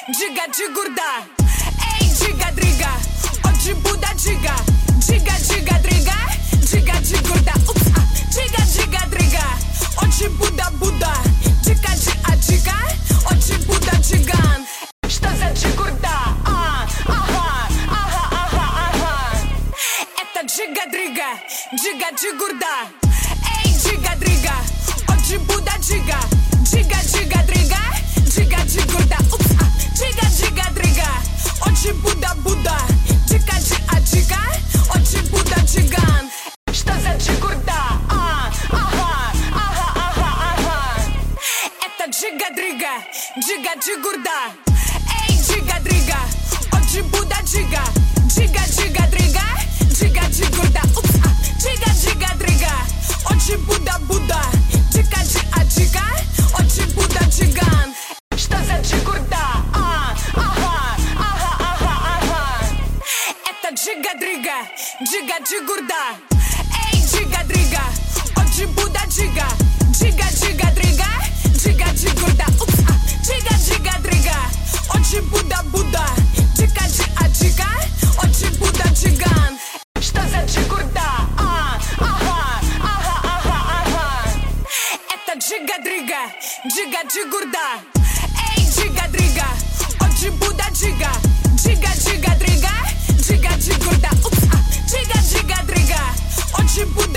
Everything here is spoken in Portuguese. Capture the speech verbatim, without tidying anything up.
Diga de gorda, ei, diga driga. Onde Buda diga, diga, diga driga. Diga de gorda, ups, ah. Diga, diga driga. Onde Buda, Buda. Diga de a diga. Onde Buda diga. Estás a de gorda, ah, ah, ah, ah, ah, ah. Eta diga driga, diga de gorda. Ei, diga driga. Onde Buda diga, diga, diga driga. Diga de gorda, ups, ah. Diga, diga driga. Onde Buda, Buda. Diga de a diga. Onde Buda diga. Estás a de gorda, ah, ah, ah, ah, ah, ah. Eta diga driga, diga de gorda. Ei, diga driga. Onde Buda diga, diga, diga driga. Diga de gorda, ups, ah. Diga, diga driga. Onde Buda, Buda. Diga de a diga. Onde Buda diga. Estás a de gorda, ah, ah, ah, ah, ah, ah. Eta diga driga, diga de gorda. Ei, diga driga. Onde Buda diga, diga, diga driga. Diga de gorda, ups, ah. Diga, diga driga. Onde Buda, Buda. Diga de a diga. Onde Buda diga. Estás a de gorda, ah, ah, ah, ah, ah, ah. Eta diga driga, diga de gorda. Ei, diga driga. Onde Buda diga, diga, diga driga. Diga de gorda, ups, ah. Diga, diga driga. Onde Buda